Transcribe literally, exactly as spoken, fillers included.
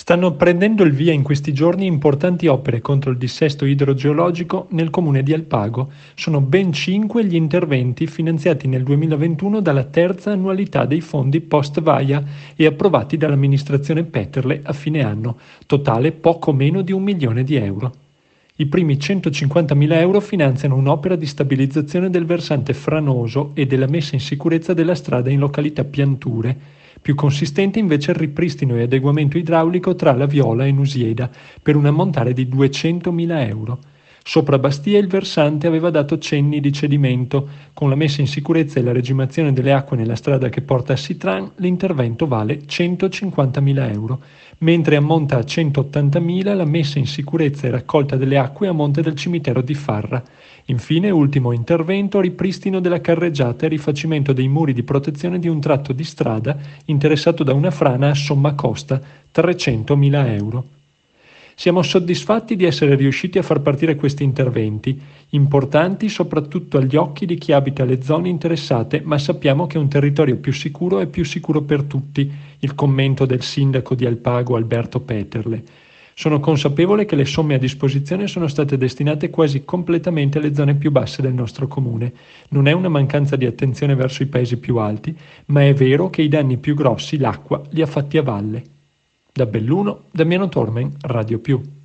Stanno prendendo il via in questi giorni importanti opere contro il dissesto idrogeologico nel comune di Alpago. Sono ben cinque gli interventi finanziati nel duemilaventuno dalla terza annualità dei fondi post-Vaia e approvati dall'amministrazione Peterle a fine anno, totale poco meno di un milione di euro. I primi centocinquantamila euro finanziano un'opera di stabilizzazione del versante franoso e della messa in sicurezza della strada in località Pianture. Più consistente invece il ripristino e adeguamento idraulico tra La Viola e Nusieda, per un ammontare di duecentomila euro. Sopra Bastia il versante aveva dato cenni di cedimento. Con la messa in sicurezza e la regimazione delle acque nella strada che porta a Sitran, l'intervento vale centocinquantamila euro, mentre ammonta a centottantamila la messa in sicurezza e raccolta delle acque a monte del cimitero di Farra. Infine, ultimo intervento, ripristino della carreggiata e rifacimento dei muri di protezione di un tratto di strada interessato da una frana a somma costa, trecentomila euro. Siamo soddisfatti di essere riusciti a far partire questi interventi, importanti soprattutto agli occhi di chi abita le zone interessate, ma sappiamo che un territorio più sicuro è più sicuro per tutti, il commento del sindaco di Alpago Alberto Peterle. Sono consapevole che le somme a disposizione sono state destinate quasi completamente alle zone più basse del nostro comune. Non è una mancanza di attenzione verso i paesi più alti, ma è vero che i danni più grossi l'acqua li ha fatti a valle. Da Belluno, Damiano Tormen, Radio Più.